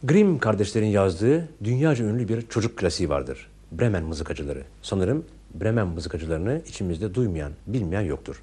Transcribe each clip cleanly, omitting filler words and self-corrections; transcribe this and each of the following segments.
Grimm kardeşlerin yazdığı dünyaca ünlü bir çocuk klasiği vardır. Bremen mızıkacıları. Sanırım Bremen mızıkacılarını içimizde duymayan, bilmeyen yoktur.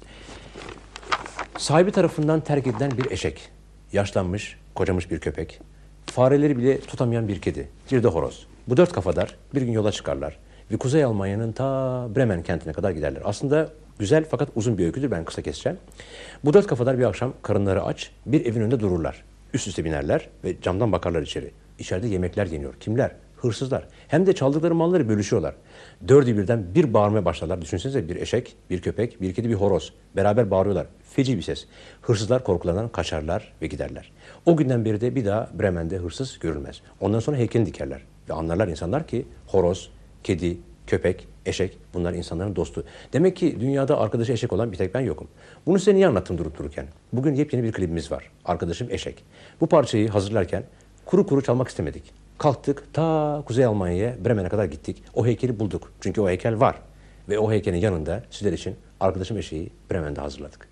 Sahibi tarafından terk edilen bir eşek, yaşlanmış, kocamış bir köpek, fareleri bile tutamayan bir kedi, bir de horoz. Bu dört kafadar bir gün yola çıkarlar ve Kuzey Almanya'nın ta Bremen kentine kadar giderler. Aslında güzel fakat uzun bir öyküdür, ben kısa keseceğim. Bu dört kafadar bir akşam karınları aç bir evin önünde dururlar. Üst üste binerler ve camdan bakarlar içeri. İçeride yemekler yeniyor. Kimler? Hırsızlar. Hem de çaldıkları malları bölüşüyorlar. Dördü birden bir bağırmaya başlarlar. Düşünsenize, bir eşek, bir köpek, bir kedi, bir horoz. Beraber bağırıyorlar. Feci bir ses. Hırsızlar korkularından kaçarlar ve giderler. O günden beri de bir daha Bremen'de hırsız görülmez. Ondan sonra heykelini dikerler. Ve anlarlar insanlar ki horoz, kedi, köpek, eşek, bunlar insanların dostu. Demek ki dünyada arkadaşı eşek olan bir tek ben yokum. Bunu size niye anlattım durup dururken? Bugün yepyeni bir klibimiz var. Arkadaşım Eşek. Bu parçayı hazırlarken kuru kuru çalmak istemedik. Kalktık ta Kuzey Almanya'ya, Bremen'e kadar gittik. O heykeli bulduk. Çünkü o heykel var. Ve o heykelin yanında sizler için arkadaşım Eşek'i Bremen'de hazırladık.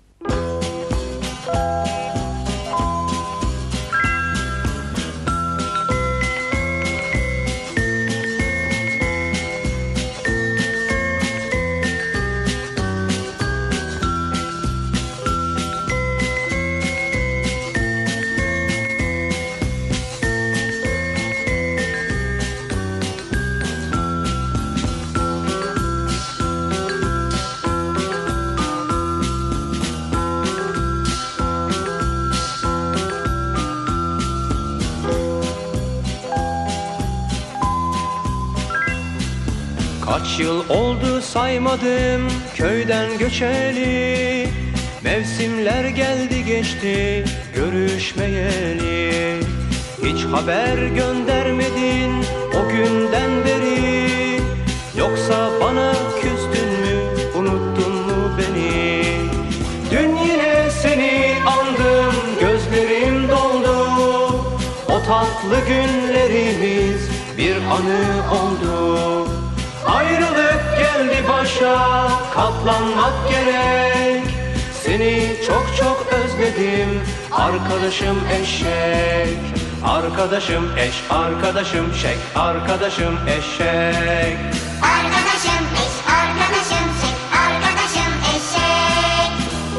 Kaç yıl oldu saymadım köyden göçeli, mevsimler geldi geçti görüşmeyeli. Hiç haber göndermedin o günden beri, yoksa bana küstün mü, unuttun mu beni? Dün yine seni andım, gözlerim doldu, o tatlı günlerimiz bir anı oldu. Ayrılık geldi başa, katlanmak gerek. Seni çok çok özledim, arkadaşım eşek. Arkadaşım eş, arkadaşım şek, arkadaşım eşek. Arkadaşım eş, arkadaşım şek, arkadaşım eşek.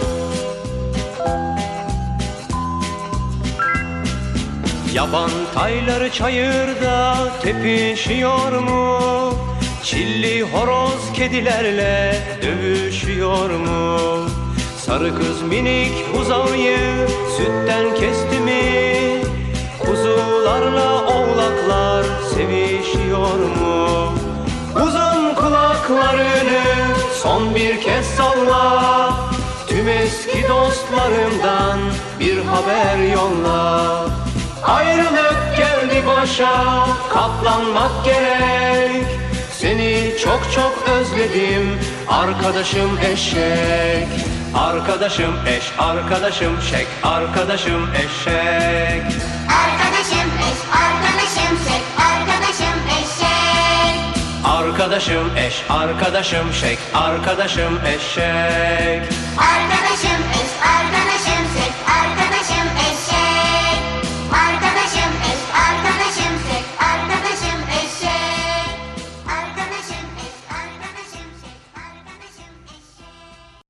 Yaban tayları çayırda tepişiyor mu? Çilli horoz kedilerle dövüşüyor mu? Sarı kız minik buzağıyı sütten kesti mi? Kuzularla oğlaklar sevişiyor mu? Uzun kulaklarını son bir kez salla, tüm eski dostlarımdan bir haber yolla. Ayrılık geldi başa, katlanmak gerek. Seni çok çok özledim, arkadaşım eşek. Arkadaşım eş, arkadaşım şek, arkadaşım eşek. Arkadaşım eş, arkadaşım şek, arkadaşım eşek. Arkadaşım eş, arkadaşım şek, arkadaşım eşek.